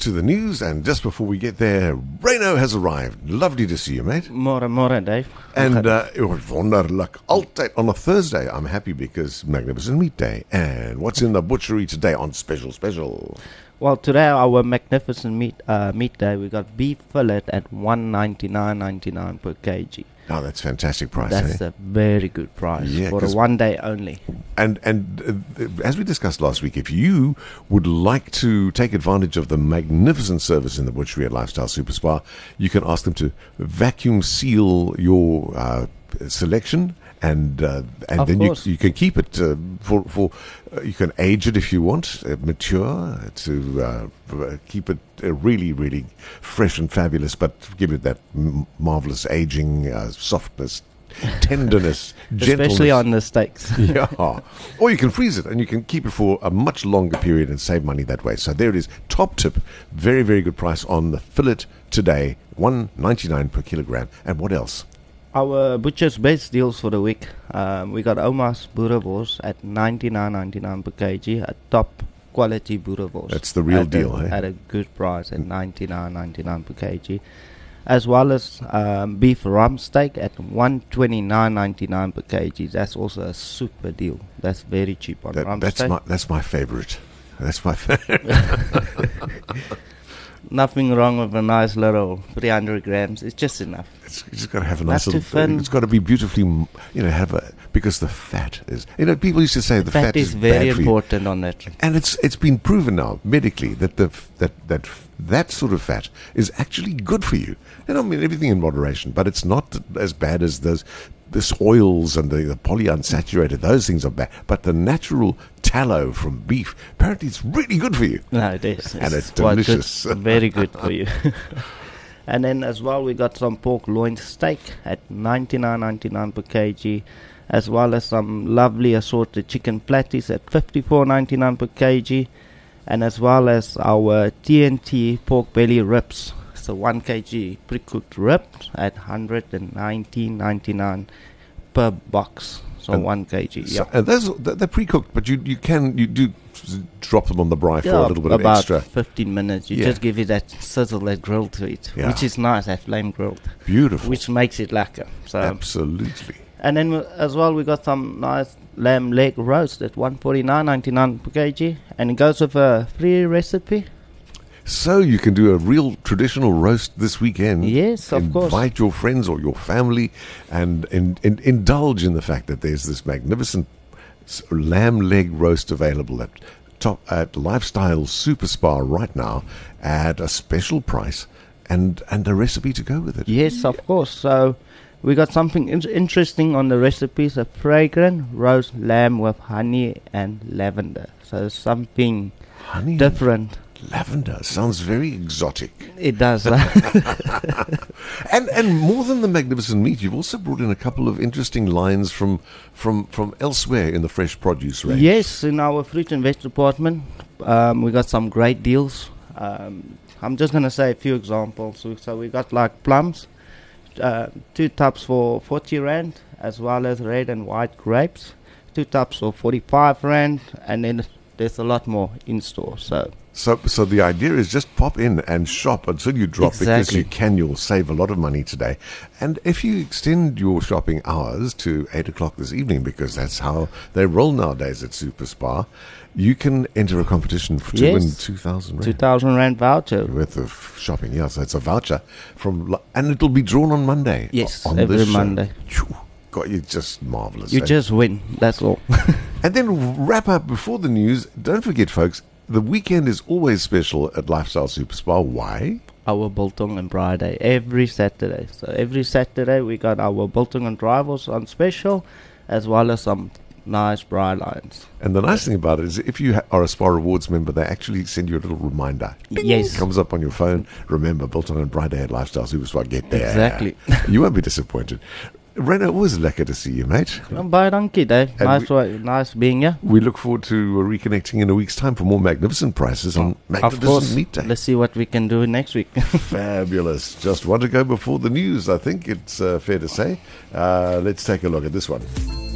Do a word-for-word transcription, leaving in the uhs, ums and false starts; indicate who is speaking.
Speaker 1: to the news, and just before we get there, Reno has arrived. Lovely to see you, mate.
Speaker 2: More and more, Dave.
Speaker 1: And uh, wonderlik. Altyd on a Thursday, I'm happy because Magnificent Meat Day. And what's in the butchery today on Special Special?
Speaker 2: Well, today our Magnificent Meat uh, Meat Day, we got beef fillet at one ninety-nine ninety-nine per kg.
Speaker 1: Oh, that's fantastic price.
Speaker 2: That's
Speaker 1: eh?
Speaker 2: a very good price
Speaker 1: Yeah,
Speaker 2: for a one day only.
Speaker 1: And and uh, as we discussed last week, if you would like to take advantage of the magnificent service in the butchery at Lifestyle Super Spa, you can ask them to vacuum seal your uh, selection. And uh, and
Speaker 2: Of
Speaker 1: then you
Speaker 2: course.
Speaker 1: you can keep it uh, for for uh, you can age it if you want, uh, mature to uh, uh, keep it uh, really really fresh and fabulous, but give it that m- marvelous aging uh, softness, tenderness, gentleness.
Speaker 2: Especially on the steaks.
Speaker 1: Yeah, or you can freeze it and you can keep it for a much longer period and save money that way. So there it is, top tip, very very good price on the fillet today, one ninety-nine per kilogram. And what else?
Speaker 2: Our butcher's best deals for the week. Um, we got Oma's boerewors at ninety-nine ninety-nine per kg, a top quality boerewors.
Speaker 1: That's the real
Speaker 2: at
Speaker 1: deal,
Speaker 2: a,
Speaker 1: eh?
Speaker 2: At a good price at ninety-nine ninety-nine per kg. As well as um, beef rump steak at one twenty-nine ninety-nine per kg. That's also a super deal. That's very cheap on
Speaker 1: That,
Speaker 2: rump
Speaker 1: that's
Speaker 2: steak.
Speaker 1: my that's my favorite. That's my favorite.
Speaker 2: Nothing wrong with a nice little three hundred grams. It's just enough.
Speaker 1: It's, it's got to have a nice
Speaker 2: Not too
Speaker 1: little.
Speaker 2: thin.
Speaker 1: It's got to be beautifully, m- you know, have a because the fat is. You know, people used to say the
Speaker 2: Fat,
Speaker 1: fat,
Speaker 2: is
Speaker 1: is
Speaker 2: very
Speaker 1: bad for you.
Speaker 2: important on that.
Speaker 1: And it's it's been proven now medically that the f- that that f- that sort of fat is actually good for you. And I mean everything in moderation, but it's not as bad as those this oils and the, the polyunsaturated. Those things are bad, but the natural tallow from beef apparently it's really good for you.
Speaker 2: No, it is.
Speaker 1: And it's
Speaker 2: quite good.
Speaker 1: delicious.
Speaker 2: Very good for you. And then as well, we got some pork loin steak at ninety-nine ninety-nine per kg, as well as some lovely assorted chicken patties at fifty-four ninety-nine per kg, and as well as our T N T pork belly ribs. So one kg pre-cooked ribs at one nineteen ninety-nine per box. So
Speaker 1: And
Speaker 2: one kg.
Speaker 1: So,
Speaker 2: Yeah.
Speaker 1: and those they're they're pre-cooked, but you you can you do s- drop them on the braai for a little bit of
Speaker 2: about
Speaker 1: extra.
Speaker 2: fifteen minutes. You
Speaker 1: Yeah.
Speaker 2: just give it that sizzle, that grill to it,
Speaker 1: Yeah.
Speaker 2: which is nice, that flame grilled,
Speaker 1: Beautiful,
Speaker 2: which makes it lekker. So,
Speaker 1: absolutely.
Speaker 2: and then w- as well, we got some nice lamb leg roast at one forty-nine ninety-nine per kg, and it goes with a free recipe.
Speaker 1: So you can do a real traditional roast this weekend.
Speaker 2: Yes, of course.
Speaker 1: Invite your friends or your family and, and, and indulge in the fact that there's this magnificent s- lamb leg roast available at top at Lifestyle Super Spa right now at a special price and and a recipe to go with it.
Speaker 2: Yes, of course. So we got something in- interesting on the recipes: a fragrant roast lamb with honey and lavender. So something
Speaker 1: Honey
Speaker 2: different.
Speaker 1: and lavender sounds very exotic.
Speaker 2: It does.
Speaker 1: And and more than the magnificent meat, you've also brought in a couple of interesting lines from from, from elsewhere in the fresh produce range.
Speaker 2: Yes, in our fruit and veg department, um, we got some great deals. Um, I'm just going to say a few examples. So, so we got like plums, uh, two tubs for forty rand, as well as red and white grapes, two tubs for forty-five rand, and then there's a lot more in store. So
Speaker 1: So so the idea is just pop in and shop until you drop because
Speaker 2: Exactly.
Speaker 1: you can. You'll save a lot of money today. And if you extend your shopping hours to eight o'clock this evening, because that's how they roll nowadays at Super Spa, you can enter a competition for, to
Speaker 2: Yes.
Speaker 1: win two thousand
Speaker 2: two
Speaker 1: rand
Speaker 2: thousand rand voucher.
Speaker 1: worth of shopping. Yeah, so it's a voucher from, Lo- and it'll be drawn on Monday.
Speaker 2: Yes,
Speaker 1: on
Speaker 2: every
Speaker 1: this show.
Speaker 2: Monday.
Speaker 1: Phew, God, you're just marvelous.
Speaker 2: You
Speaker 1: eh?
Speaker 2: just win. That's all.
Speaker 1: And then wrap up before the news. Don't forget, folks, the weekend is always special at Lifestyle Super Spa. Why?
Speaker 2: Our Biltong and Braai Day every Saturday. So every Saturday we got our Biltong and Drivers on special, as well as some nice braai lines.
Speaker 1: And the nice thing about it is if you ha- are a Spa Rewards member, they actually send you a little reminder. Bing!
Speaker 2: Yes.
Speaker 1: Comes up on your phone. Remember, Biltong and Friday at Lifestyle Super Spa. Get there.
Speaker 2: Exactly.
Speaker 1: You won't be disappointed. Rena, always lekker to see you, mate.
Speaker 2: Bye, donkey, Dave.
Speaker 1: And
Speaker 2: Nice,
Speaker 1: we-
Speaker 2: wa- nice being here.
Speaker 1: We look forward to reconnecting in a week's time for more magnificent prices on
Speaker 2: Of
Speaker 1: Magnificent
Speaker 2: course.
Speaker 1: Meat Day.
Speaker 2: Let's see what we can do next week.
Speaker 1: Fabulous. Just want to go before the news, I think it's uh, fair to say. Uh, let's take a look at this one.